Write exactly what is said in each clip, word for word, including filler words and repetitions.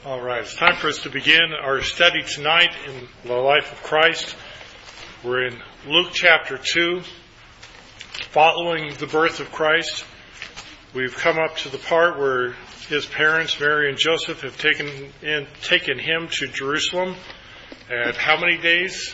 All right, it's time for us to begin our study tonight in the life of Christ. We're in Luke chapter two, following the birth of Christ. We've come up to the part where his parents, Mary and Joseph, have taken in, taken him to Jerusalem. At how many days?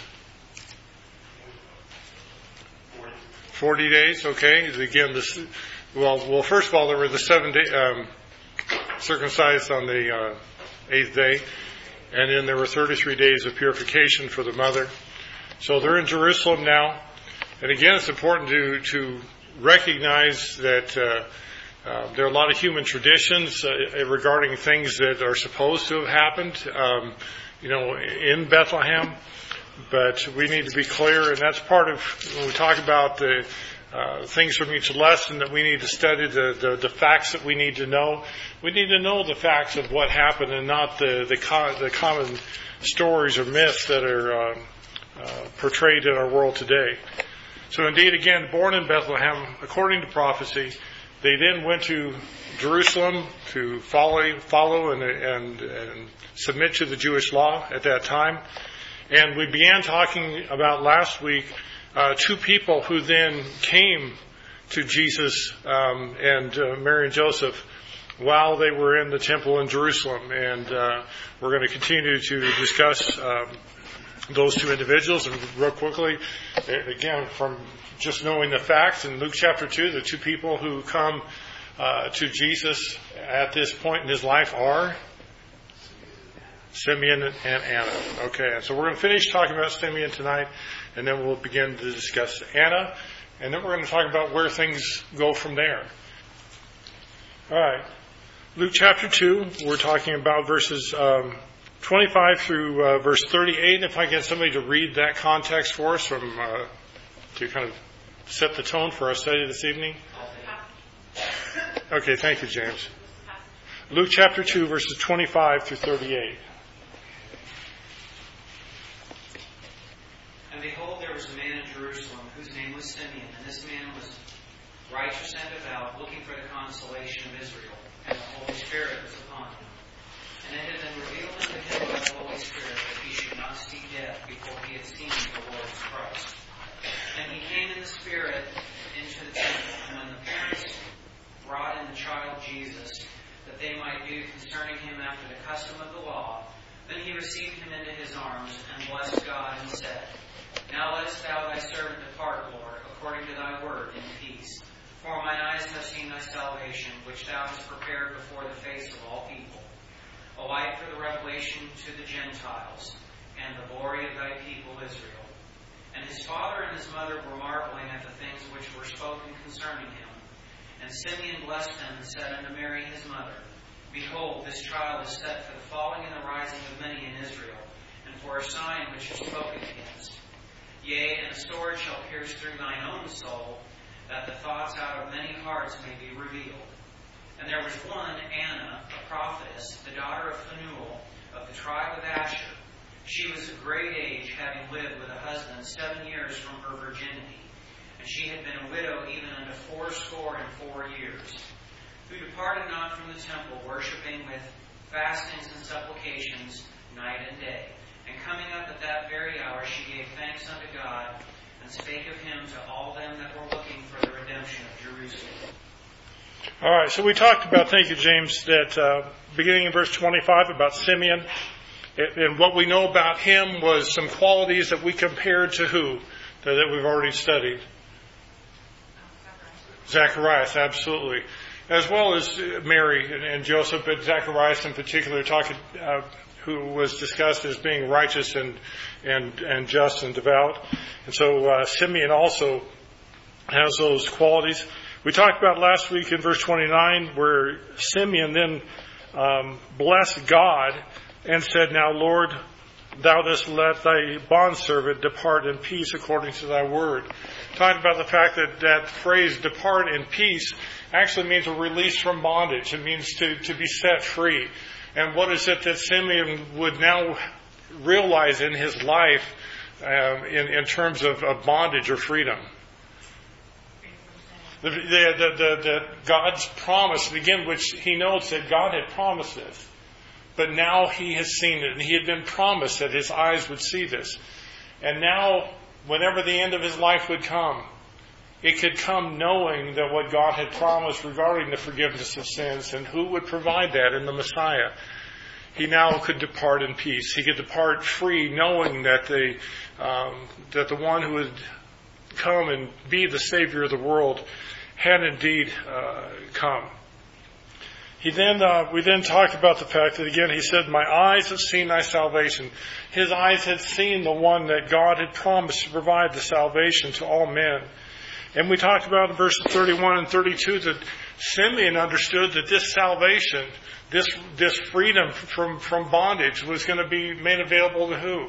Forty days. Okay. Again, this. Well, well. First of all, there were the seven day um, circumcised on the uh, eighth day, and then there were thirty-three days of purification for the mother. So they're in Jerusalem now, and again, it's important to to recognize that uh, uh, there are a lot of human traditions uh, regarding things that are supposed to have happened, um, you know, in Bethlehem. But we need to be clear, and that's part of when we talk about the uh, things from each lesson that we need to study, the, the the facts that we need to know. We need to know the facts of what happened, and not the the, co- the common stories or myths that are uh, uh, portrayed in our world today. So, indeed, again, born in Bethlehem, according to prophecy, they then went to Jerusalem to follow follow and and, and submit to the Jewish law at that time. And we began talking about last week uh, two people who then came to Jesus um, and uh, Mary and Joseph while they were in the temple in Jerusalem. And uh, we're going to continue to discuss um, those two individuals. And real quickly, again, from just knowing the facts, in Luke chapter two, the two people who come uh, to Jesus at this point in his life are Simeon and Anna. Okay, so we're going to finish talking about Simeon tonight, and then we'll begin to discuss Anna, and then we're going to talk about where things go from there. All right, Luke chapter two, we're talking about verses um, twenty-five through uh, verse thirty-eight. If I get somebody to read that context for us from uh, to kind of set the tone for our study this evening. Okay, thank you, James. Luke chapter two, verses twenty-five through thirty-eight. And behold, there was a man in Jerusalem whose name was Simeon, and this man was righteous and devout, looking for the consolation of Israel, and the Holy Spirit was upon him. And it had been revealed unto him by the Holy Spirit that he should not see death before he had seen the Lord's Christ. And he came in the Spirit into the temple, and when the parents brought in the child Jesus, that they might do concerning him after the custom of the law, then he received him into his arms, and blessed God, and said, Now lettest thou thy servant depart, Lord, according to thy word, in peace. For mine eyes have seen thy salvation, which thou hast prepared before the face of all people, a light for the revelation to the Gentiles, and the glory of thy people Israel. And his father and his mother were marveling at the things which were spoken concerning him. And Simeon blessed them, and said unto Mary his mother, Behold, this child is set for the falling and the rising of many in Israel, and for a sign which is spoken against. Yea, and a sword shall pierce through thine own soul, that the thoughts out of many hearts may be revealed. And there was one, Anna, a prophetess, the daughter of Phanuel, of the tribe of Asher. She was of great age, having lived with a husband seven years from her virginity. And she had been a widow even unto fourscore and four years, who departed not from the temple, worshipping with fastings and supplications night and day. And coming up at that very hour, she gave thanks unto God, and spake of him to all them that were looking for the redemption of Jerusalem. All right, so we talked about, thank you, James, that uh, beginning in verse twenty-five about Simeon, and what we know about him was some qualities that we compared to who? That we've already studied. Zacharias, absolutely. As well as Mary and, and Joseph, but Zacharias in particular, talking, uh, who was discussed as being righteous and and and just and devout. And so uh, Simeon also has those qualities. We talked about last week in verse twenty-nine where Simeon then um, blessed God and said, Now, Lord, thou dost let thy bondservant depart in peace according to thy word. Talking about the fact that that phrase, depart in peace, actually means a release from bondage. It means to, to be set free. And what is it that Simeon would now realize in his life um, in, in terms of, of bondage or freedom? The, the, the, the, the God's promise, again, which he knows that God had promised this. but now he has seen it, and he had been promised that his eyes would see this. And now, whenever the end of his life would come, it could come knowing that what God had promised regarding the forgiveness of sins and who would provide that in the Messiah. He now could depart in peace. He could depart free, knowing that the um, that the one who would come and be the Savior of the world had indeed uh, come. He then uh, we then talked about the fact that again he said, "My eyes have seen thy salvation." His eyes had seen the one that God had promised to provide the salvation to all men. And we talked about in verses thirty-one and thirty-two that Simeon understood that this salvation, this this freedom from, from bondage was going to be made available to who?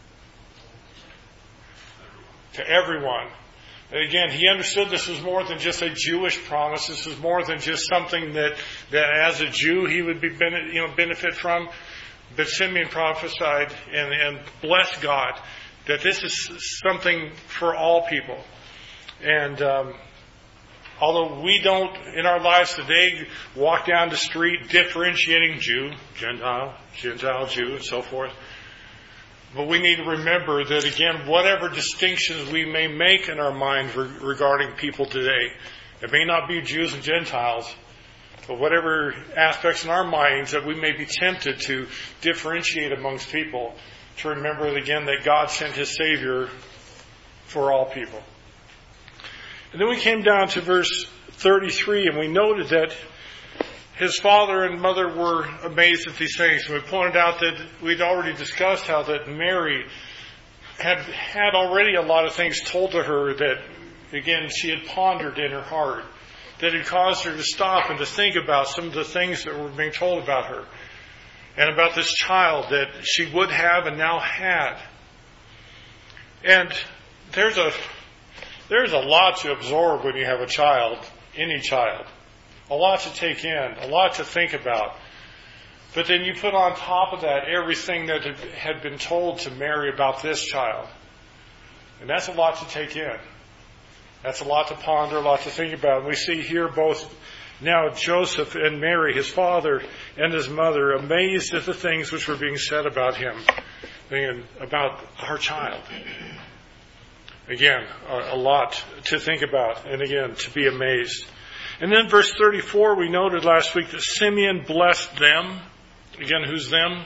To everyone. And again, he understood this was more than just a Jewish promise. This was more than just something that, that as a Jew he would be benefit, you know, benefit from. But Simeon prophesied and, and blessed God that this is something for all people. And um, although we don't, in our lives today, walk down the street differentiating Jew, Gentile, Gentile, Jew, and so forth, but we need to remember that, again, whatever distinctions we may make in our minds re- regarding people today, it may not be Jews and Gentiles, but whatever aspects in our minds that we may be tempted to differentiate amongst people, to remember, again, that God sent His Savior for all people. And then we came down to verse thirty-three, and we noted that his father and mother were amazed at these things. And we pointed out that we'd already discussed how that Mary had had already a lot of things told to her that, again, she had pondered in her heart, that had caused her to stop and to think about some of the things that were being told about her, and about this child that she would have and now had. And there's a There's a lot to absorb when you have a child, any child. A lot to take in, a lot to think about. But then you put on top of that everything that had been told to Mary about this child. And that's a lot to take in. That's a lot to ponder, a lot to think about. And we see here both now Joseph and Mary, his father and his mother, amazed at the things which were being said about him, and about our child. Again, a lot to think about, and again, to be amazed. And then verse thirty-four, we noted last week that Simeon blessed them. Again, who's them?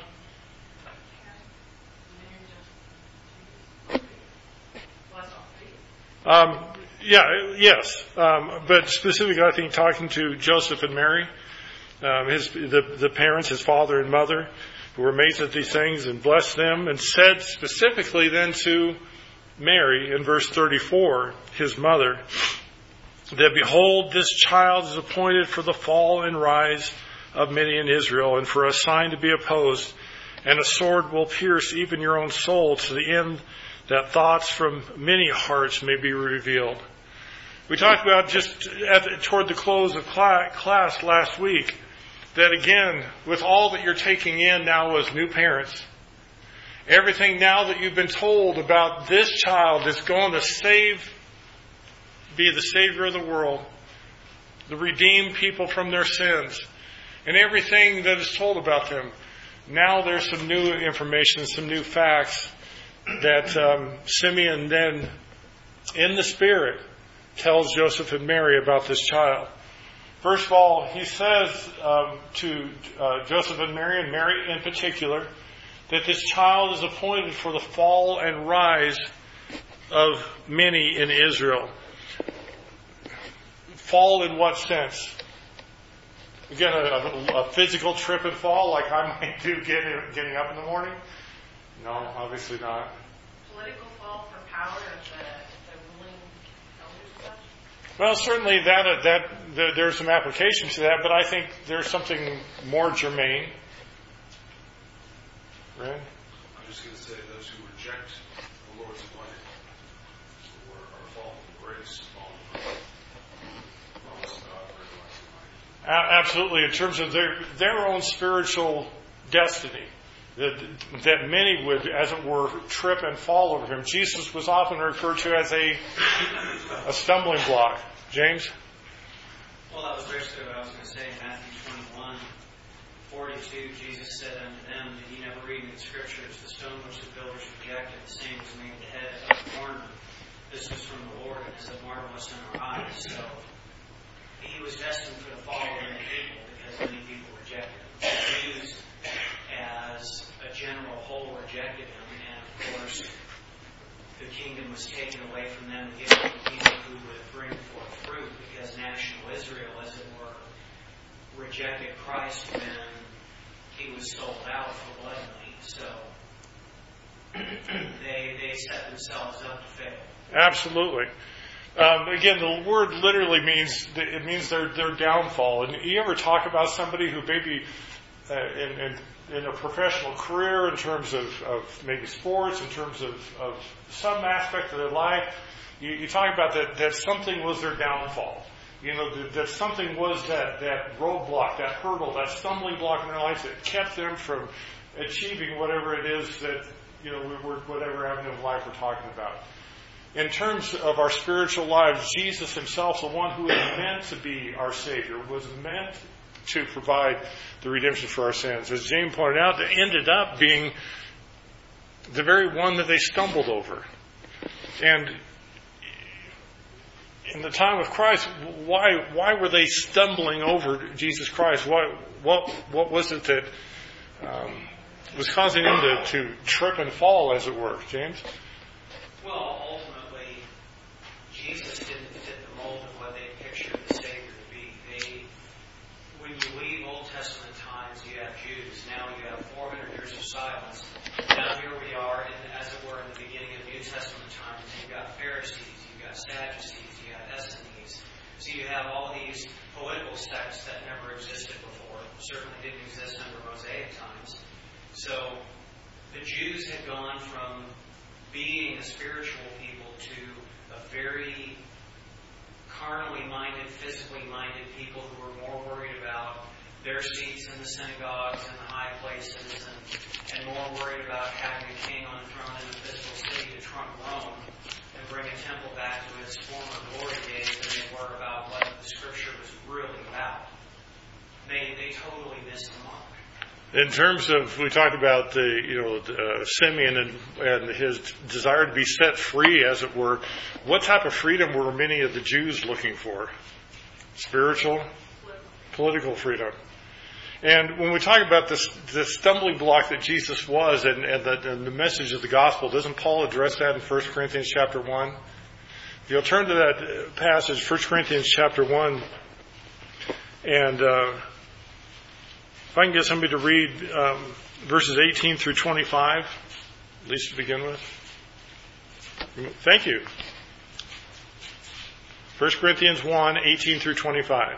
Um, yeah, yes. Um, but specifically, I think, talking to Joseph and Mary, um, his the, the parents, his father and mother, who were amazed at these things, and blessed them, and said specifically then to Mary, in verse thirty-four, his mother, that behold, this child is appointed for the fall and rise of many in Israel, and for a sign to be opposed, and a sword will pierce even your own soul, to the end that thoughts from many hearts may be revealed. We talked about just at the, toward the close of class last week, that again, with all that you're taking in now as new parents, everything now that you've been told about this child that's going to save, be the Savior of the world, to redeem people from their sins, and everything that is told about them. Now there's some new information, some new facts that um, Simeon then, in the Spirit, tells Joseph and Mary about this child. First of all, he says um, to uh, Joseph and Mary, and Mary in particular, that this child is appointed for the fall and rise of many in Israel. Fall in what sense? Again, a, a physical trip and fall like I might do getting, getting up in the morning? No, obviously not. Political fall for power of the, the ruling elders? Well, certainly that, uh, that the, there's some application to that, but I think there's something more germane. Right? I'm just going to say those who reject the Lord's life or are fallen from grace, fallen from promise of God for everlasting life. Absolutely, in terms of their their own spiritual destiny, that that many would, as it were, trip and fall over him. Jesus was often referred to as a a stumbling block. James? Well, that was basically what I was going to say in Matthew twenty-one. forty-two, Jesus said unto them, Did ye never read in the Scriptures, the stone which the builders rejected, the same was made the head of the corner. This was from the Lord, and is a marvelous in our eyes. So he was destined for the fall of many people because many people rejected him. The Jews, as a general whole, rejected him, and of course, the kingdom was taken away from them and given to people who would bring forth fruit, because national Israel, as it were, rejected Christ when he was sold out for blood money. So they they set themselves up to fail. Absolutely. Um, again, the word literally means it means their their downfall. And you ever talk about somebody who maybe uh, in, in in a professional career, in terms of, of maybe sports, in terms of, of some aspect of their life, you, you talk about that that something was their downfall. You know, that, that something was that, that roadblock, that hurdle, that stumbling block in their life that kept them from achieving whatever it is that, you know, we're, whatever avenue of life we're talking about. In terms of our spiritual lives, Jesus himself, the one who is meant to be our Savior, was meant to provide the redemption for our sins. As James pointed out, it ended up being the very one that they stumbled over. And in the time of Christ, why why were they stumbling over Jesus Christ? What what what was it that um, was causing them to, to trip and fall, as it were, James? Well, ultimately, Jesus didn't fit the mold of what they pictured the Savior to be. They, when you leave Old Testament times, you have Jews. Now you have four hundred years of silence. Now here we are, in, as it were, in the beginning of New Testament times. You've got Pharisees, you've got Sadducees, you have Essenes. So you have all these political sects that never existed before. Certainly didn't exist under Mosaic times. So the Jews had gone from being a spiritual people to a very carnally minded, physically minded people who were more worried about their seats in the synagogues and the high places, and, and more worried about having a king on the throne in a physical city to trump Rome and bring a temple back to its former glory days than they were about what the Scripture was really about. They they totally missed the mark. In terms of, we talked about the, you know, uh, Simeon and, and his desire to be set free, as it were. What type of freedom were many of the Jews looking for? Spiritual, political freedom. And when we talk about this, this stumbling block that Jesus was, and, and, the, and the message of the gospel, doesn't Paul address that in First Corinthians chapter one? If you'll turn to that passage, First Corinthians chapter one, and uh, if I can get somebody to read um, verses eighteen through twenty-five, at least to begin with. Thank you. First Corinthians one, eighteen through twenty-five.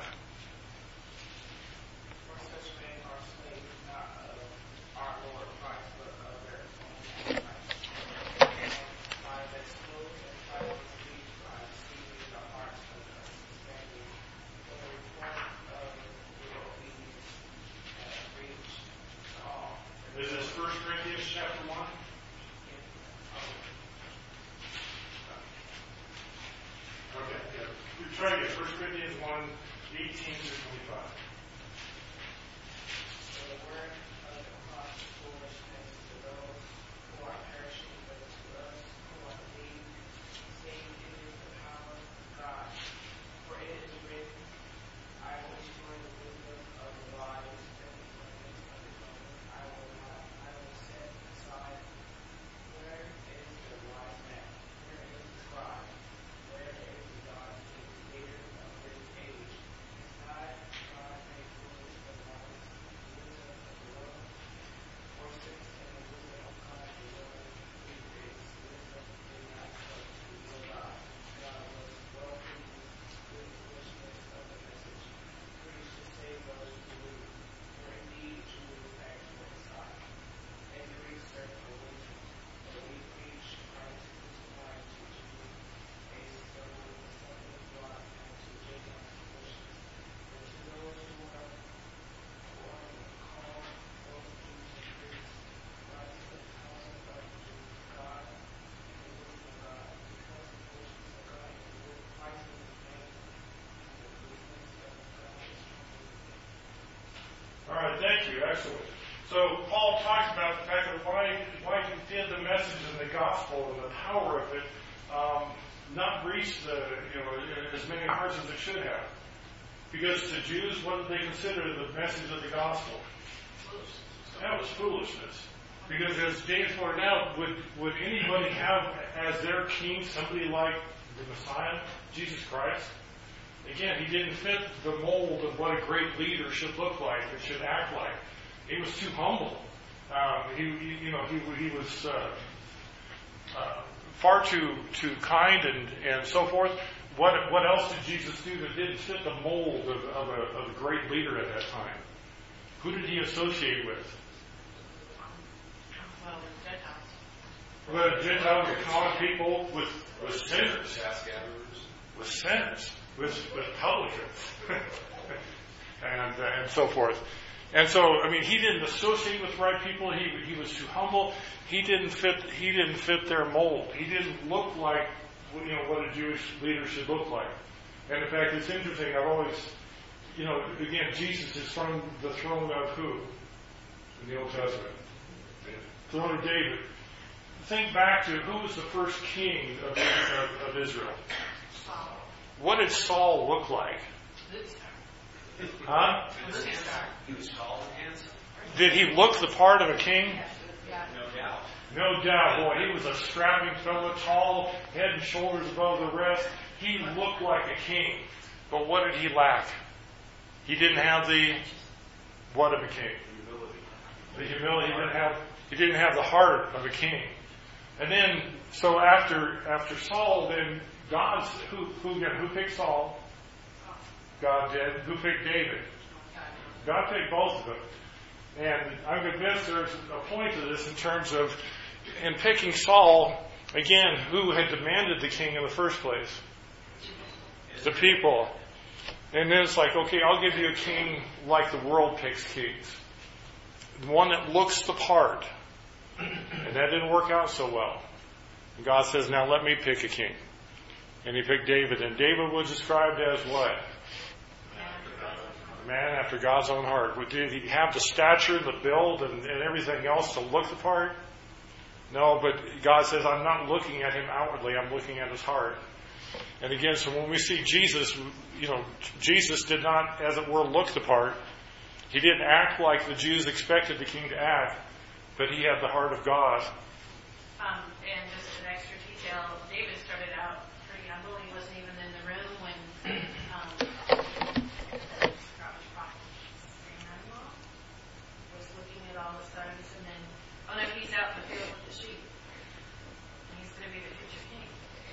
Is this First Corinthians chapter one? Okay, yeah. We're trying to get First Corinthians one, eighteen through twenty-five. So the word of the cross is foolishness to those who are perishing, but to us who are believed, saying it is the power of God. For it is written, I will destroy the wisdom of the wise, and the cleverness of the clever I will not, I will set aside. Where is the wise man? Where is the scribe? Where is the God, the creator of this age? Is not God wrestle with it. So Paul talks about the fact that why, why he did the message and the gospel and the power of it um, not reach the, you know, as many hearts as it should have. Because to Jews, what did they consider the message of the gospel? That was foolishness. Because as James pointed out, would, would anybody have as their king somebody like the Messiah, Jesus Christ? Again, he didn't fit the mold of what a great leader should look like, or should act like. He was too humble. Um, he, he, you know, he, he was uh, uh, far too too kind and, and so forth. What what else did Jesus do that didn't fit the mold of, of, a, of a great leader at that time? Who did he associate with? Well, With the Gentiles. Gentiles, with common people, with, with sinners. Tax gatherers. With sinners, with, with publicans, and, uh, and so forth. And so, I mean, he didn't associate with the right people. He he was too humble. He didn't fit. He didn't fit their mold. He didn't look like, you know, what a Jewish leader should look like. And in fact, it's interesting. I've always, you know, again, Jesus is from the throne of who in the Old Testament? The throne of David. Think back to who was the first king of, of, of Israel. Saul. What did Saul look like? Huh? He was tall and handsome. Did he look the part of a king? Yeah. No doubt. No doubt. Boy, he was a strapping fellow, tall, head and shoulders above the rest. He looked like a king. But what did he lack? He didn't have the what of a king? Humility. The humility. He didn't have. He didn't have the heart of a king. And then, so after after Saul, then God's who who who picked Saul? God did. Who picked David? God picked both of them. And I'm convinced there's a point to this in terms of, in picking Saul, again, who had demanded the king in the first place? The people. And then it's like, okay, I'll give you a king like the world picks kings. One that looks the part. And that didn't work out so well. And God says, now let me pick a king. And he picked David. And David was described as what? A man after God's own heart. Did he have the stature, the build, and, and everything else to look the part? No, but God says, I'm not looking at him outwardly. I'm looking at his heart. And again, so when we see Jesus, you know, Jesus did not, as it were, look the part. He didn't act like the Jews expected the king to act, but he had the heart of God. Um, and just an extra detail, David started out pretty humble. He wasn't even in the room when um, Samuel was looking at all the sons, and then, oh no, he's out in the field with the sheep. And he's going to be the future king.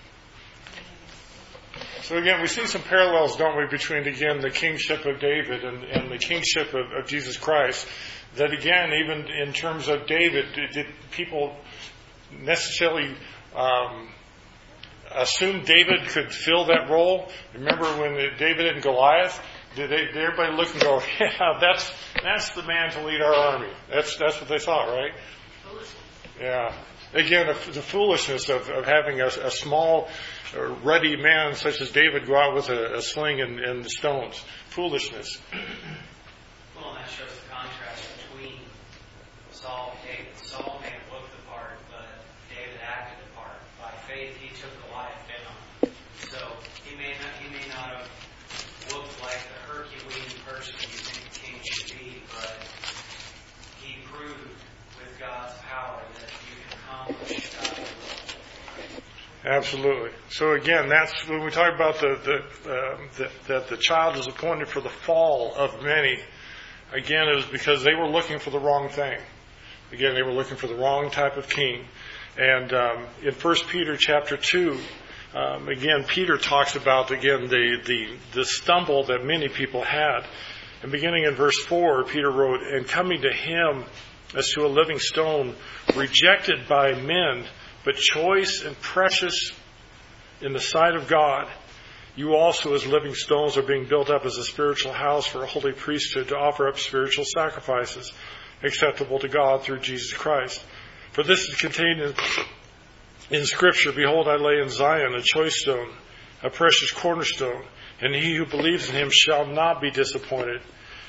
So again, we see some parallels, don't we, between, again, the kingship of David and, and the kingship of, of Jesus Christ. That again, even in terms of David, did, did people necessarily um, assume David could fill that role? Remember when David and Goliath, did, they, did everybody look and go, yeah, that's that's the man to lead our army? That's that's what they thought, right? Yeah. Again, the foolishness of, of having a, a small, uh, ruddy man such as David go out with a, a sling and, and the stones. Foolishness. Well, and that shows the contrast between Saul and David. Saul may have looked the part, but David acted the part. By faith, he took Goliath down. So he may not, he may not have looked like the Herculean person you think a king should be, but he proved with God's power that you can accomplish God's will. Absolutely. So again, that's when we talk about the, the, uh, the that the child is appointed for the fall of many. Again, it was because they were looking for the wrong thing. Again, they were looking for the wrong type of king. And um, in First Peter chapter two, um, again, Peter talks about again the, the the stumble that many people had. And beginning in verse four, Peter wrote, "And coming to him as to a living stone, rejected by men, but choice and precious in the sight of God, you also as living stones are being built up as a spiritual house for a holy priesthood to offer up spiritual sacrifices acceptable to God through Jesus Christ. For this is contained in, in Scripture, behold, I lay in Zion a choice stone, a precious cornerstone, and he who believes in him shall not be disappointed.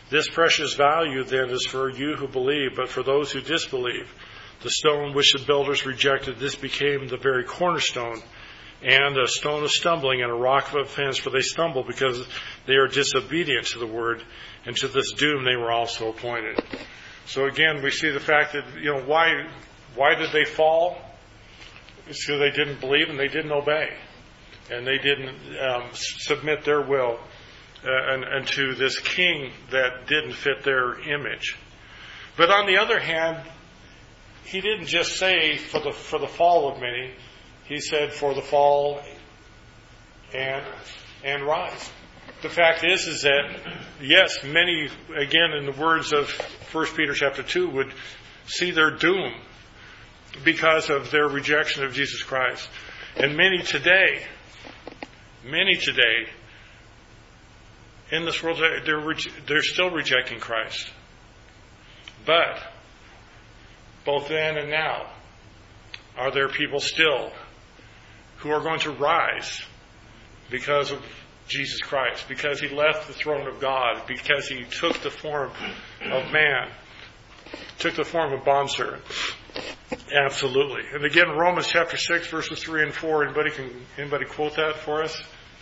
This precious value then is for you who believe, but for those who disbelieve, the stone which the builders rejected, this became the very cornerstone, and a stone of stumbling and a rock of offense, for they stumble because they are disobedient to the word, and to this doom they were also appointed. So again, we see the fact that, you know, why why did they fall? It's because they didn't believe and they didn't obey, and they didn't um, submit their will uh, and, and to this king that didn't fit their image. But on the other hand, he didn't just say for the for the fall of many. He said for the fall and and rise. The fact is, is that yes, many, again, in the words of First Peter chapter two, would see their doom because of their rejection of Jesus Christ, and many today, many today in this world, they're they're still rejecting Christ. But both then and now, are there people still who are going to rise because of Jesus Christ, because he left the throne of God, because he took the form of man, took the form of bondservant? Absolutely. And again, Romans chapter six, verses three and four. Anybody can anybody quote that for us?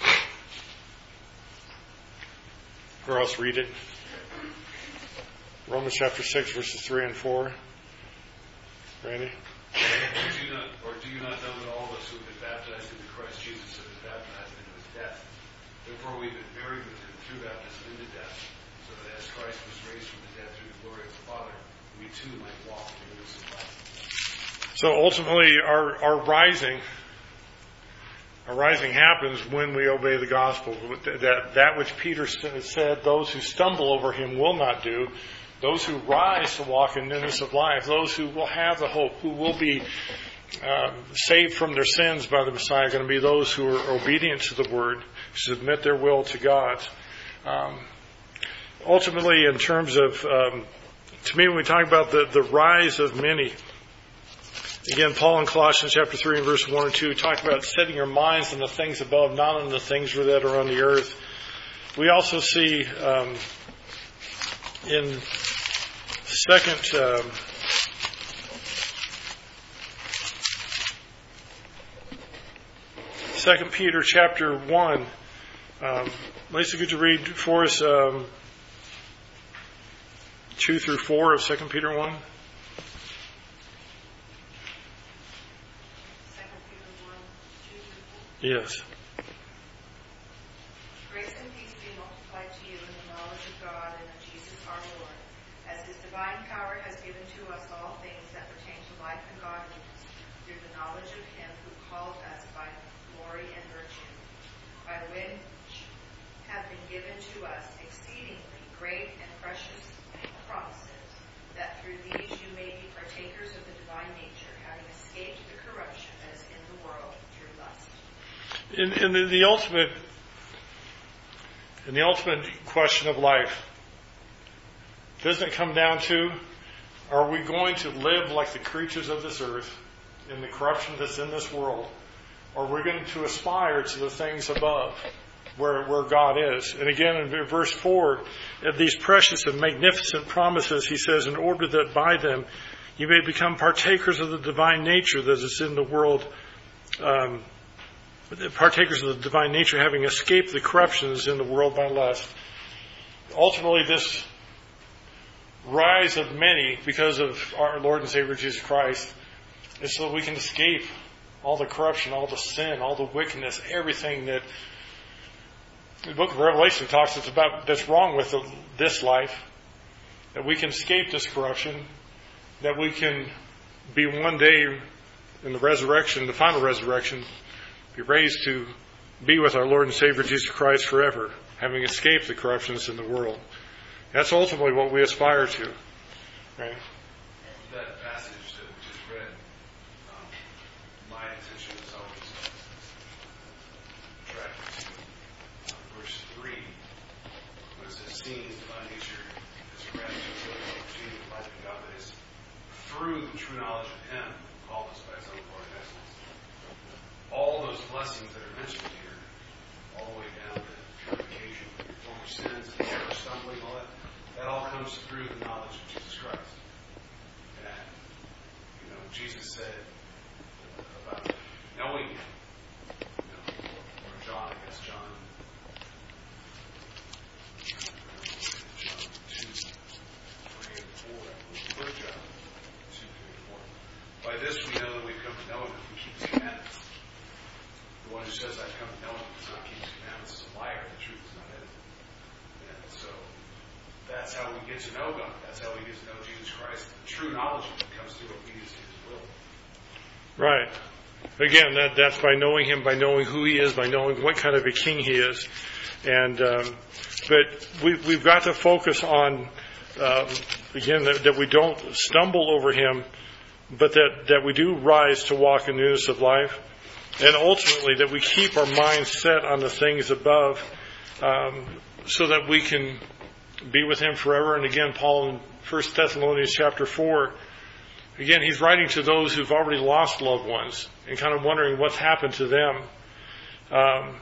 Or else read it. Romans chapter six, verses three and four. Randy? Do you not, or do you not know that all of us who have been baptized into Christ Jesus have been baptized into his death? Therefore we've been buried with him through baptism into death, so that as Christ was raised from the dead through the glory of the Father, we too might walk in the newness of life. So ultimately, our, our rising, our rising happens when we obey the gospel. That that which Peter said, those who stumble over him will not do. Those who rise to walk in newness of life, those who will have the hope, who will be um, saved from their sins by the Messiah, are going to be those who are obedient to the word, submit their will to God. Um, ultimately, in terms of, um, to me, when we talk about the, the rise of many, again, Paul in Colossians chapter three and verse one and two talked about setting your minds on the things above, not on the things that are on the earth. We also see um, in second um, Second Peter chapter one. Um, Lisa, could you read for us um, two through four of Second Peter one? Second Peter one, two through four. Yes. Grace and peace be multiplied to you in the knowledge of God and of Jesus our Lord, as his divine power has given to us all things that pertain to life and godliness, through the knowledge of him who called us by glory and virtue, by which have been given to us exceedingly great and precious promises, that through these you may be partakers of the divine nature, having escaped the corruption that is in the world through lust. In, in the, the ultimate, in the ultimate question of life, doesn't it come down to, are we going to live like the creatures of this earth in the corruption that's in this world, or are we going to aspire to the things above, where where God is? And again, in verse four, of these precious and magnificent promises, he says, in order that by them you may become partakers of the divine nature that is in the world, um, partakers of the divine nature, having escaped the corruptions in the world by lust. Ultimately, this rise of many because of our Lord and Savior Jesus Christ is so we can escape all the corruption, all the sin, all the wickedness, everything that the book of Revelation talks us about that's wrong with the, this life, that we can escape this corruption, that we can be one day in the resurrection, the final resurrection, be raised to be with our Lord and Savior Jesus Christ forever, having escaped the corruptions in the world. That's ultimately what we aspire to. Right? That passage that we just read, um, my attention is always attracted to uh, verse three, when it says, seeing his divine nature as a grant to the opportunity of life in God, that is through the true knowledge of him who called us by his own glory and excellence. All those blessings that are mentioned here, all the way down to purification, former sins, error, stumbling, all that, That all comes through the knowledge of Jesus Christ. And, you know, Jesus said about knowing Him, you know, or John, I guess, John, John two, three, and four, I believe, First John two, three, and four. By this we know that we've come to know Him if we keep His commandments. The one who says, I've come to know Him, does not keep His commandments, is a liar. The truth is not in Him. And so that's how we get to know God. That's how we get to know Jesus Christ. The true knowledge of Him comes through obedience to His will. Right. Again, that, that's by knowing Him, by knowing who He is, by knowing what kind of a king He is. And um, but we, we've got to focus on, um, again, that, that we don't stumble over Him, but that, that we do rise to walk in newness of life. And ultimately, that we keep our minds set on the things above, um, so that we can be with Him forever. And again, Paul in First Thessalonians chapter four, again, he's writing to those who've already lost loved ones and kind of wondering what's happened to them. Um,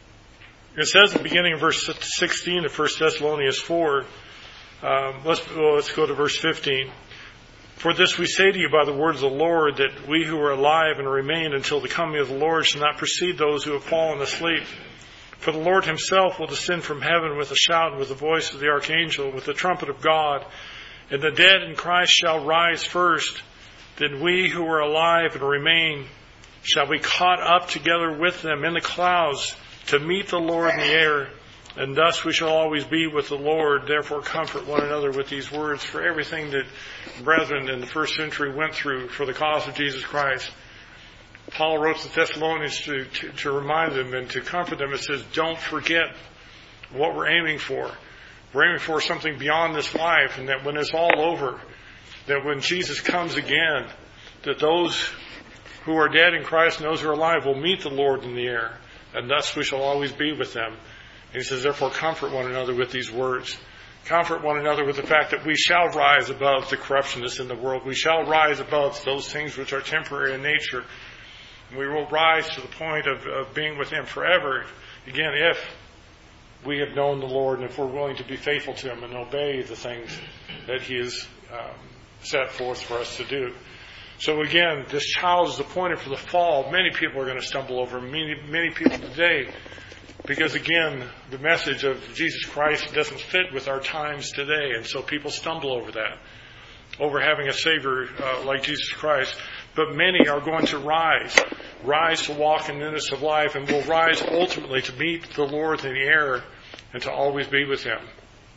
it says at the beginning of verse sixteen of First Thessalonians four, um, let's, well, let's go to verse fifteen. For this we say to you by the words of the Lord, that we who are alive and remain until the coming of the Lord shall not precede those who have fallen asleep. For the Lord Himself will descend from heaven with a shout and with the voice of the archangel, with the trumpet of God, and the dead in Christ shall rise first. Then we who are alive and remain shall be caught up together with them in the clouds to meet the Lord in the air. And thus we shall always be with the Lord. Therefore comfort one another with these words. For everything that brethren in the first century went through for the cause of Jesus Christ, Paul wrote to the Thessalonians to, to, to remind them and to comfort them. It says, don't forget what we're aiming for. We're aiming for something beyond this life, and that when it's all over, that when Jesus comes again, that those who are dead in Christ and those who are alive will meet the Lord in the air, and thus we shall always be with them. And he says, therefore comfort one another with these words. Comfort one another with the fact that we shall rise above the corruption that's in the world. We shall rise above those things which are temporary in nature. And we will rise to the point of, of being with Him forever. Again, if we have known the Lord and if we're willing to be faithful to Him and obey the things that He has um, set forth for us to do. So again, this child is appointed for the fall. Many people are going to stumble over him. Many, many people today, because again, the message of Jesus Christ doesn't fit with our times today. And so people stumble over that, over having a Savior uh, like Jesus Christ. But many are going to rise, rise to walk in newness of life, and will rise ultimately to meet the Lord in the air and to always be with Him.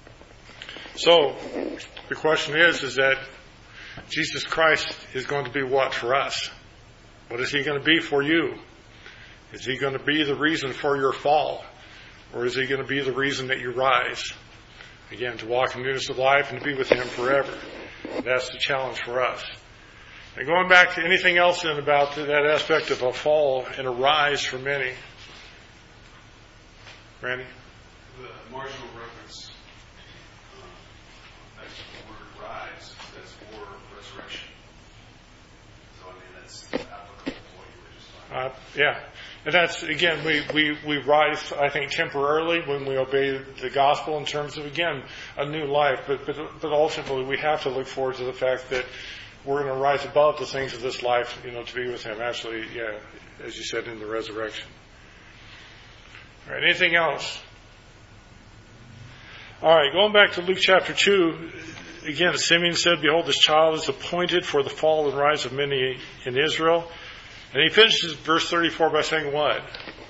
So the question is, is that Jesus Christ is going to be what for us? What is He going to be for you? Is He going to be the reason for your fall? Or is He going to be the reason that you rise? Again, to walk in newness of life and to be with Him forever. That's the challenge for us. And going back to anything else then about that aspect of a fall and a rise for many. Randy? The marginal reference uh, next to the word rise says for resurrection. So, I mean, that's applicable to what you were just talking about. Uh, yeah. And that's, again, we, we, we rise, I think, temporarily when we obey the gospel in terms of, again, a new life. But, but, but ultimately, we have to look forward to the fact that we're going to rise above the things of this life, you know, to be with Him. Actually, yeah, as you said, in the resurrection. All right, anything else? All right, going back to Luke chapter two, again, Simeon said, behold, this child is appointed for the fall and rise of many in Israel. And he finishes verse thirty-four by saying what?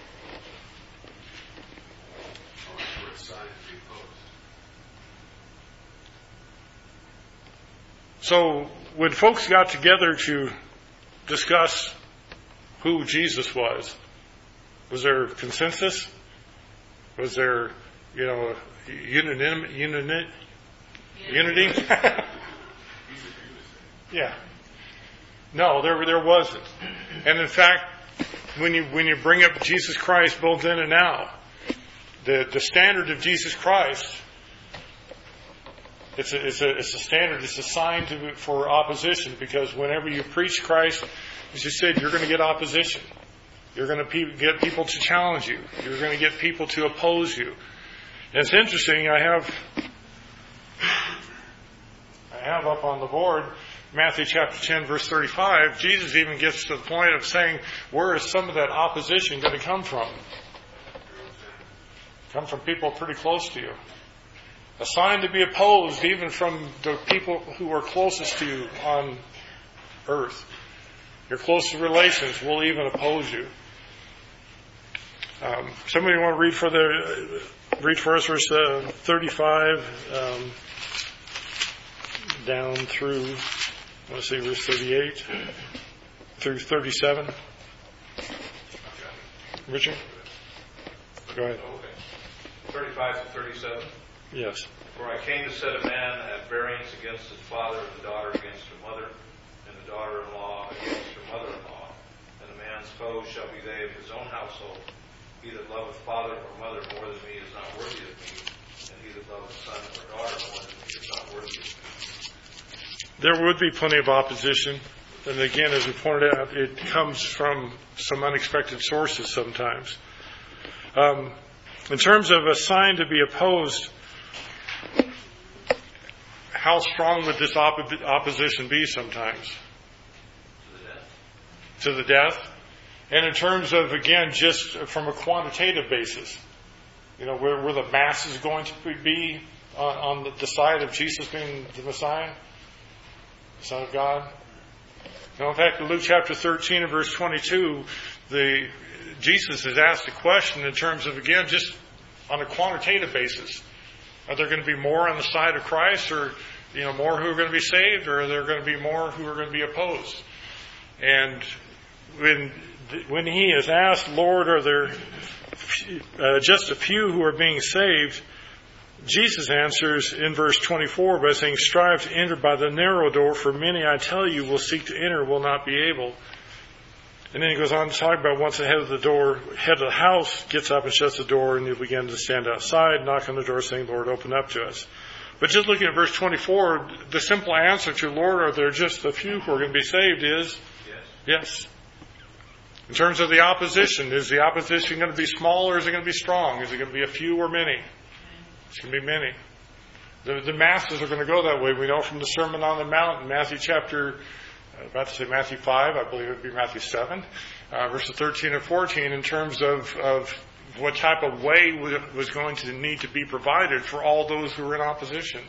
So when folks got together to discuss who Jesus was, was there consensus? Was there, you know, unanimity? Unity? Unity? Yeah. No, there there wasn't. And in fact, when you when you bring up Jesus Christ both then and now, the the standard of Jesus Christ, it's a it's a it's a standard. It's a sign to, for opposition, because whenever you preach Christ, as you said, you're going to get opposition. You're going to pe- get people to challenge you. You're going to get people to oppose you. And it's interesting. I have have up on the board, Matthew chapter ten, verse thirty-five, Jesus even gets to the point of saying, where is some of that opposition going to come from? Come from people pretty close to you. A sign to be opposed even from the people who are closest to you on earth. Your closest relations will even oppose you. Um, somebody want to read for the read for us verse uh, thirty-five um, down through, let's see, verse thirty-eight through thirty-seven. Richard, go ahead. Okay. thirty-five to thirty-seven. Yes. For I came to set a man at variance against his father, and the daughter against her mother, and the daughter-in-law against her mother-in-law. And a man's foes shall be they of his own household. He that loveth father or mother more than me is not worthy of me, and he that loveth son or daughter more than me is not worthy of me. There would be plenty of opposition. And again, as we pointed out, it comes from some unexpected sources sometimes. Um, in terms of a sign to be opposed, how strong would this op- opposition be sometimes? To the death. To the death. And in terms of, again, just from a quantitative basis, you know, where, where the mass is going to be on, on the, the side of Jesus being the Messiah, the Son of God. Now, in fact, in Luke chapter thirteen and verse twenty-two, the Jesus is asked a question in terms of, again, just on a quantitative basis. Are there going to be more on the side of Christ, or, you know, more who are going to be saved, or are there going to be more who are going to be opposed? And when when he is asked, Lord, are there uh, just a few who are being saved? Jesus answers in verse twenty-four by saying, strive to enter by the narrow door, for many, I tell you, will seek to enter, will not be able. And then he goes on to talk about once the head of the door, head of the house gets up and shuts the door, and you begin to stand outside, knock on the door, saying, Lord, open up to us. But just looking at verse twenty-four, the simple answer to, Lord, are there just a few who are going to be saved is, Yes. yes. In terms of the opposition, is the opposition going to be small or is it going to be strong? Is it going to be a few or many? It's going to be many. The, the masses are going to go that way. We know from the Sermon on the Mount in Matthew chapter, I was about to say Matthew five, I believe it would be Matthew seven, uh, verses thirteen and fourteen, in terms of, of what type of way was going to need to be provided for all those who were in opposition.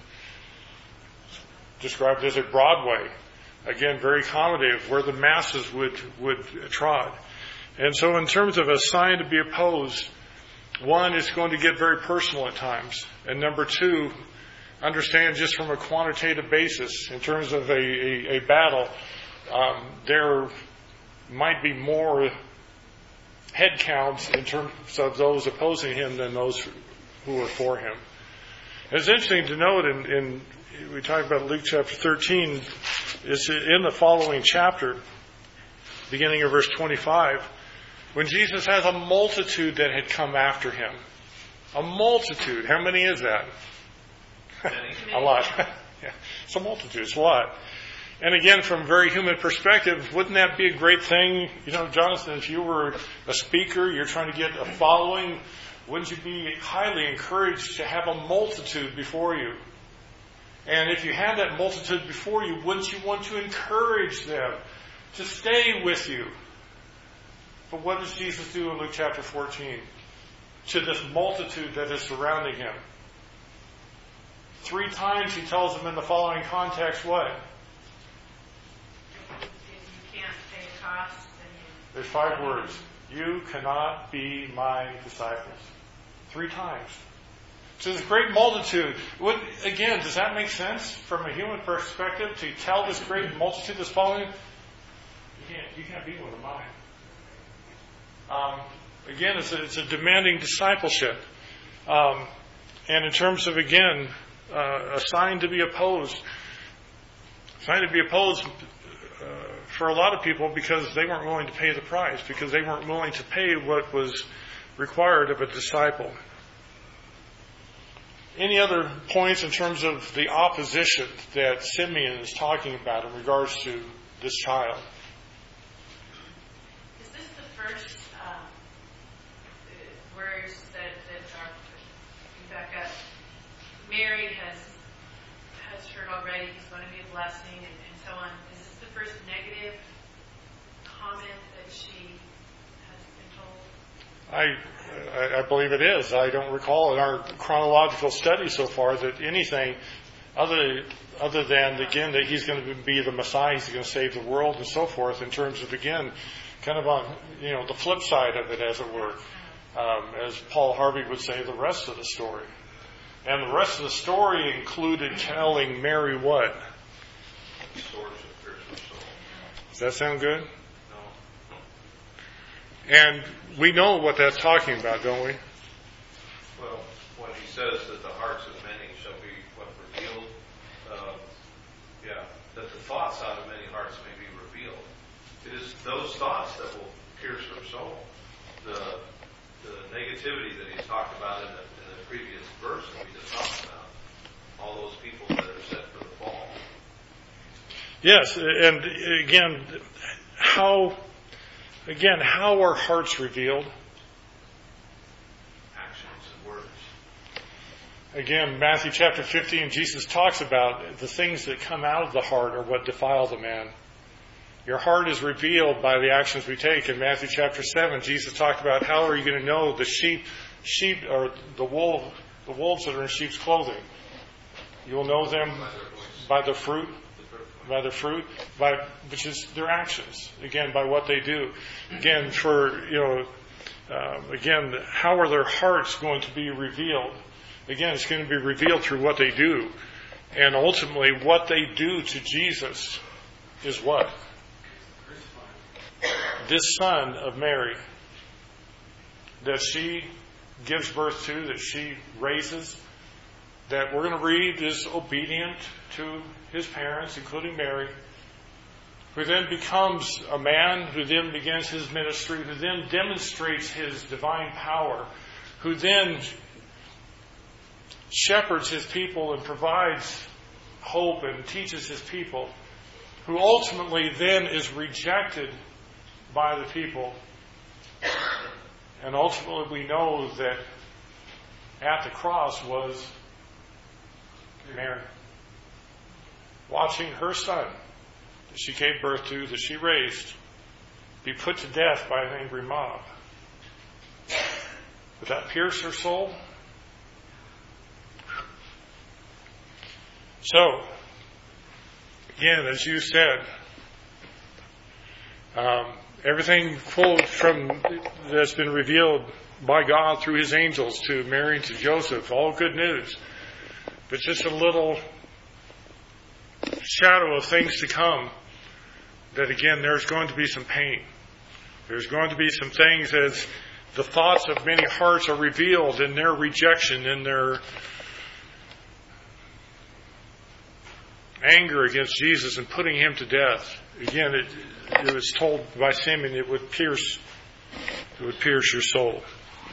Described as a broad way. Again, very accommodative, where the masses would, would trod. And so in terms of a sign to be opposed, one, it's going to get very personal at times. And number two, understand just from a quantitative basis, in terms of a, a, a battle, um, there might be more head counts in terms of those opposing him than those who are for him. It's interesting to note, in, in we talk about Luke chapter thirteen, it's in the following chapter, beginning of verse twenty-five, when Jesus has a multitude that had come after him. A multitude. How many is that? A lot. Yeah, it's a multitude. It's a lot. And again, from a very human perspective, wouldn't that be a great thing? You know, Jonathan, if you were a speaker, you're trying to get a following, wouldn't you be highly encouraged to have a multitude before you? And if you had that multitude before you, wouldn't you want to encourage them to stay with you? But what does Jesus do in Luke chapter fourteen to this multitude that is surrounding him? Three times he tells them in the following context what? If you can't pay a cost, then you... There's five words. You cannot be my disciples. Three times. So this great multitude. Would, again, does that make sense from a human perspective to tell this great multitude that's following? You can't, you can't be one of mine. Um, again, it's a, it's a demanding discipleship. Um, and in terms of, again, uh, a sign to be opposed. A sign to be opposed uh, for a lot of people because they weren't willing to pay the price, because they weren't willing to pay what was required of a disciple. Any other points in terms of the opposition that Simeon is talking about in regards to this child? Is this the first um, where it said that our, back up, Mary has has heard already, he's going to be a blessing, and, and so on. Is this the first negative comment that she has been told? I, I, I believe it is. I don't recall in our chronological study so far that anything other other than, again, that he's going to be the Messiah, he's going to save the world and so forth, in terms of, again, kind of on, you know, the flip side of it, as it were. Um, as Paul Harvey would say, the rest of the story. And the rest of the story included telling Mary what? The source of spiritual soul. Does that sound good? No. And we know what that's talking about, don't we? Well, when he says that the hearts of many shall be what revealed, uh, yeah, that the thoughts out of many hearts may be revealed. It is those thoughts that will pierce her soul. The the negativity that he's talked about in the, in the previous verse that we just talked about. All those people that are set for the fall. Yes, and again, how again how are hearts revealed? Actions and words. Again, Matthew chapter fifteen, Jesus talks about the things that come out of the heart are what defile the man. Your heart is revealed by the actions we take. In Matthew chapter seven, Jesus talked about how are you going to know the sheep, sheep or the wolf, the wolves that are in sheep's clothing. You'll know them by the fruit, by the fruit, by which is their actions. Again, by what they do. Again, for you know, um, again, how are their hearts going to be revealed? Again, it's going to be revealed through what they do, and ultimately, what they do to Jesus is what? This son of Mary that she gives birth to, that she raises, that we're going to read is obedient to his parents, including Mary, who then becomes a man, who then begins his ministry, who then demonstrates his divine power, who then shepherds his people and provides hope and teaches his people, who ultimately then is rejected by the people. And ultimately we know that at the cross was Mary, watching her son that she gave birth to, that she raised, be put to death by an angry mob. Would that pierce her soul? So, again, as you said, um, everything quote from that's been revealed by God through his angels to Mary and to Joseph, all good news. But just a little shadow of things to come, that again, there's going to be some pain. There's going to be some things as the thoughts of many hearts are revealed in their rejection, in their anger against Jesus and putting him to death. Again, it, it was told by Simeon it would pierce, it would pierce your soul.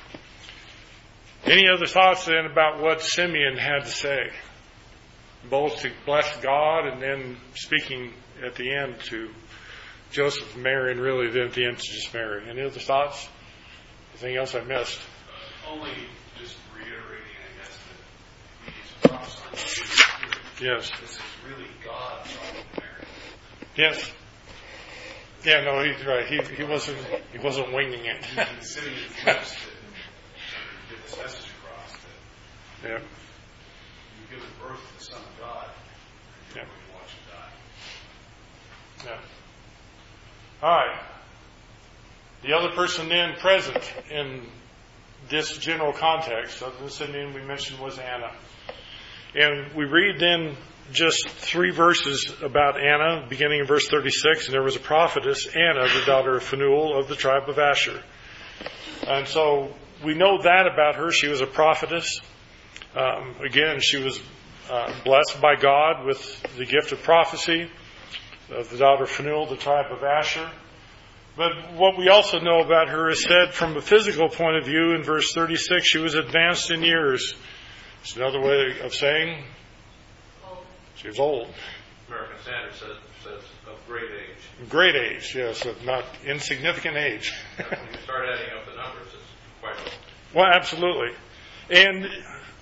Any other thoughts then about what Simeon had to say? Both to bless God and then speaking at the end to Joseph and Mary, and really then at the end to just Mary. Any other thoughts? Anything else I missed? Uh, only just reiterating, I guess, that he's prophesying the Spirit. Yes. This is really God talking to Mary. Yes. Yeah, no, he's right. He he wasn't he wasn't winging it. He's sitting in his lips to get this message across that Yeah. you've given birth to the Son of God, and you're Yeah. going to watch him die. Yeah. All right. The other person then present in this general context, other than Simeon we mentioned, was Anna. And we read then just three verses about Anna, beginning in verse thirty-six. And there was a prophetess, Anna, the daughter of Phanuel of the tribe of Asher. And so we know that about her. She was a prophetess. Um, again, she was uh, blessed by God with the gift of prophecy, of the daughter of Phanuel, the tribe of Asher. But what we also know about her is said from a physical point of view in verse thirty-six, she was advanced in years. It's another way of saying she was old. American Standard says, says of great age. Great age, yes, of not insignificant age. When you start adding up the numbers, it's quite old. Well, absolutely. And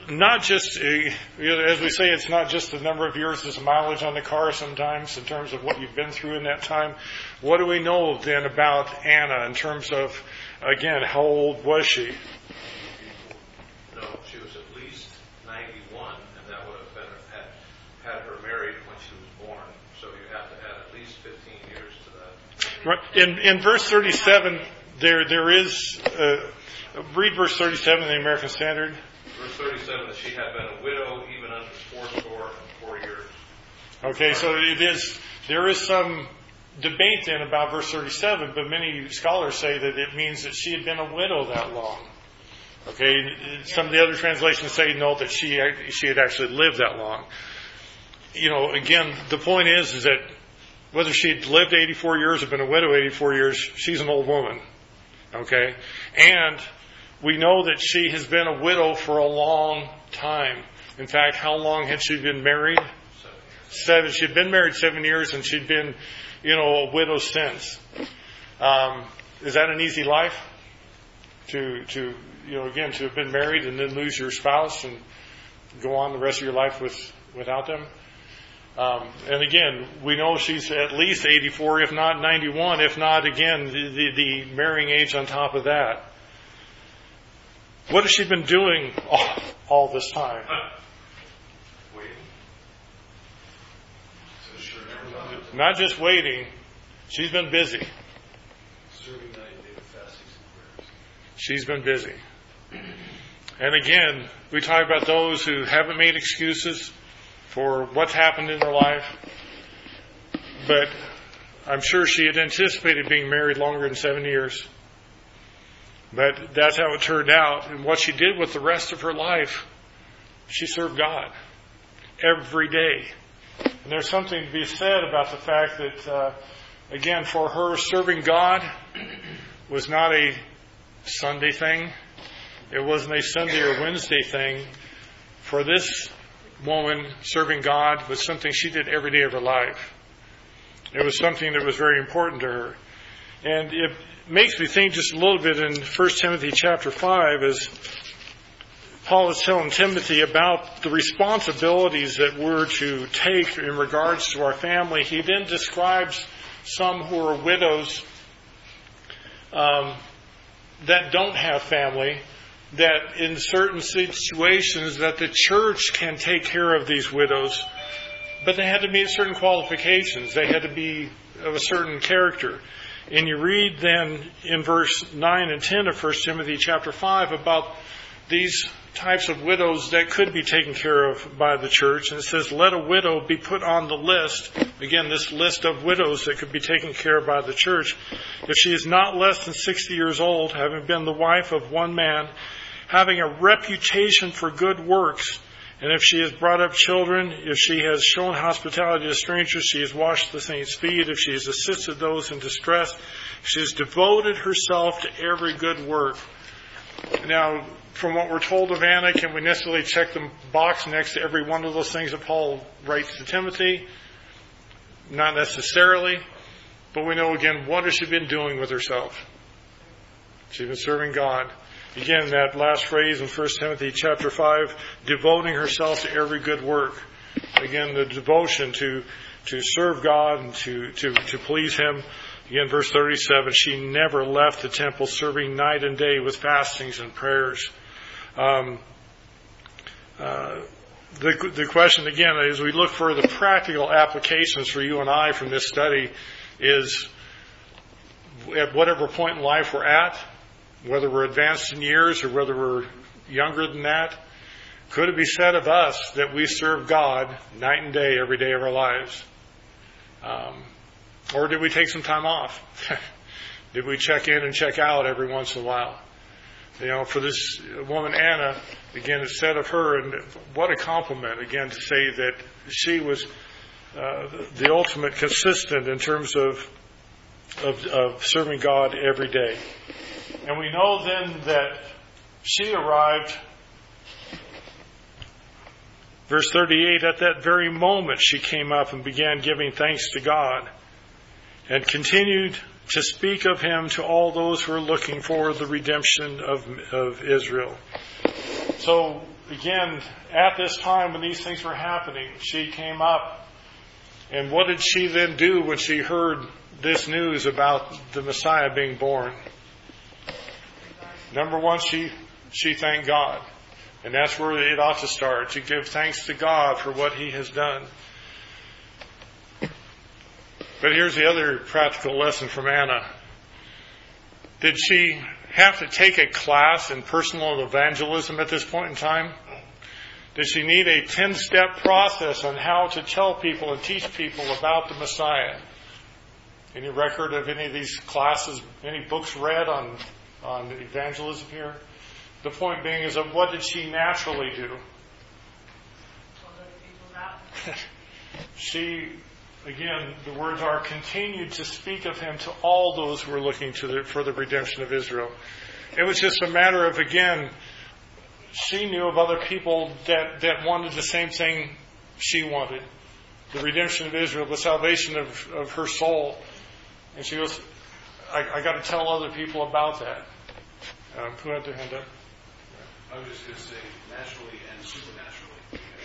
not just, a, as we say, it's not just the number of years, it's mileage on the car sometimes in terms of what you've been through in that time. What do we know then about Anna in terms of, again, how old was she? No, she was at least ninety-one, and that would have been had, had her married when she was born. So you have to add at least fifteen years to that. Right. In, in verse thirty-seven, there there is, uh, read verse thirty-seven in the American Standard. Verse thirty-seven, that she had been a widow even unto fourscore and four years. Okay, so it is, there is some debate then about verse thirty-seven, but many scholars say that it means that she had been a widow that long. Okay, some of the other translations say no, that she she had actually lived that long. You know, again, the point is, is that whether she had lived eighty-four years or been a widow eighty-four years, she's an old woman. Okay, and we know that she has been a widow for a long time. In fact, how long had she been married? Seven. She'd been married seven years, and she'd been, you know, a widow since. Um, is that an easy life? To, to, you know, again, to have been married and then lose your spouse and go on the rest of your life with, without them? Um, and again, we know she's at least eighty-four, if not ninety-one, if not, again, the, the, the marrying age on top of that. What has she been doing all, all this time? Waiting. So sure, never mind. Not just waiting. She's been busy. Serving night and day with fastings and prayers. She's been busy. And again, we talk about those who haven't made excuses for what's happened in their life. But I'm sure she had anticipated being married longer than seven years. But that's how it turned out. And what she did with the rest of her life, she served God every day. And there's something to be said about the fact that, uh, again, for her, serving God was not a Sunday thing. It wasn't a Sunday or Wednesday thing. For this woman, serving God was something she did every day of her life. It was something that was very important to her. And it makes me think just a little bit in First Timothy chapter five as Paul is telling Timothy about the responsibilities that we're to take in regards to our family. He then describes some who are widows um, that don't have family, that in certain situations that the church can take care of these widows, but they had to meet certain qualifications. They had to be of a certain character. And you read then in verse nine and ten of First Timothy chapter five about these types of widows that could be taken care of by the church. And it says, let a widow be put on the list. Again, this list of widows that could be taken care of by the church. If she is not less than sixty years old, having been the wife of one man, having a reputation for good works, and if she has brought up children, if she has shown hospitality to strangers, she has washed the saints' feet, if she has assisted those in distress, if she has devoted herself to every good work. Now, from what we're told of Anna, can we necessarily check the box next to every one of those things that Paul writes to Timothy? Not necessarily. But we know, again, what has she been doing with herself? She's been serving God. Again, that last phrase in First Timothy chapter five, devoting herself to every good work. Again, the devotion to to serve God and to, to, to please Him. Again, verse thirty-seven, she never left the temple, serving night and day with fastings and prayers. Um, uh, the, the question, again, as we look for the practical applications for you and I from this study is, at whatever point in life we're at, whether we're advanced in years or whether we're younger than that, could it be said of us that we serve God night and day every day of our lives? Um, or did we take some time off? Did we check in and check out every once in a while? You know, for this woman Anna, again, it's said of her, and what a compliment, again, to say that she was uh, the ultimate consistent in terms of, of of serving God every day. And we know then that she arrived, verse thirty-eight, at that very moment she came up and began giving thanks to God and continued to speak of Him to all those who are looking for the redemption of, of Israel. So again, at this time when these things were happening, she came up. And what did she then do when she heard this news about the Messiah being born? Number one, she she thanked God. And that's where it ought to start, to give thanks to God for what He has done. But here's the other practical lesson from Anna. Did she have to take a class in personal evangelism at this point in time? Did she need a ten-step process on how to tell people and teach people about the Messiah? Any record of any of these classes, any books read on, on evangelism here? The point being is that what did she naturally do? Told other people about She, again, the words are, continued to speak of Him to all those who were looking to the, for the redemption of Israel. It was just a matter of, again, she knew of other people that, that wanted the same thing she wanted. The redemption of Israel, the salvation of, of her soul. And she goes, I, I got to tell other people about that. Um, who had their hand up? I was just going to say, naturally and supernaturally.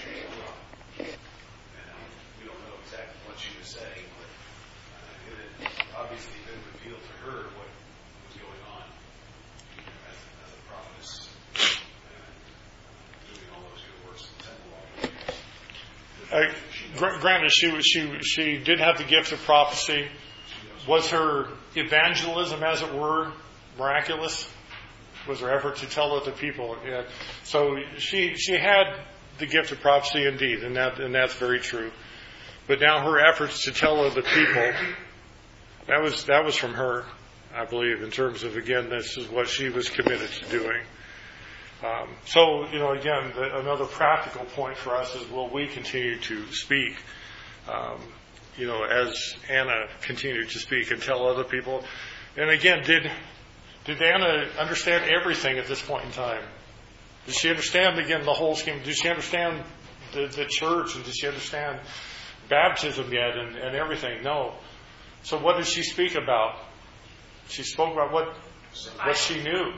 And um, we don't know exactly what she was saying, but uh, it had obviously been revealed to her what was going on as, as a prophetess, uh, doing all those good works in the temple all the years. Uh, gr- granted, she was, she she did have the gift of prophecy. Was her evangelism, as it were, miraculous? Was her effort to tell other people? Yeah. So she she had the gift of prophecy indeed, and that and that's very true. But now her efforts to tell other people, that was that was from her, I believe, in terms of, again, this is what she was committed to doing. Um, so, you know, again, the, another practical point for us is, will we continue to speak? Um, you know, as Anna continued to speak and tell other people. And again, did did Anna understand everything at this point in time? Did she understand, again, the whole scheme? Did she understand the, the church? And did she understand baptism yet and, and everything? No. So what did she speak about? She spoke about what what she knew.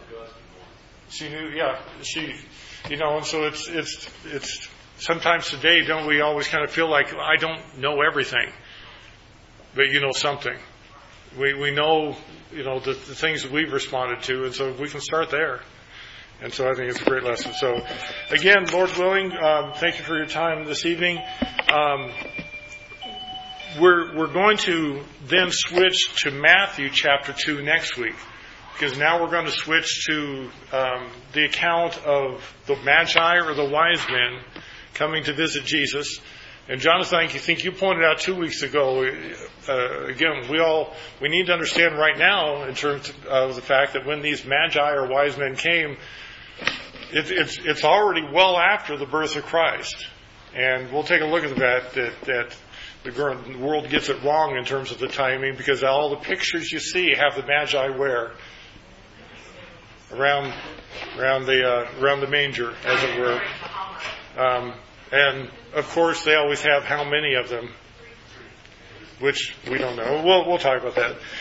She knew, yeah. She, you know, and so it's it's it's. Sometimes today, don't we always kind of feel like, I don't know everything, but you know something. We we know, you know, the, the things that we've responded to, and so we can start there. And so I think it's a great lesson. So, again, Lord willing, um, thank you for your time this evening. Um, we're we're going to then switch to Matthew chapter two next week, because now we're going to switch to um, the account of the Magi or the wise men coming to visit Jesus. And Jonathan, I think you pointed out two weeks ago, uh, again, we all, we need to understand right now in terms of the fact that when these Magi or wise men came, it, it's, it's already well after the birth of Christ. And we'll take a look at that, that, that the world gets it wrong in terms of the timing, because all the pictures you see have the Magi where? Around, around the, uh, around the manger, as it were. Um, and of course, they always have how many of them, which we don't know. We'll we'll talk about that.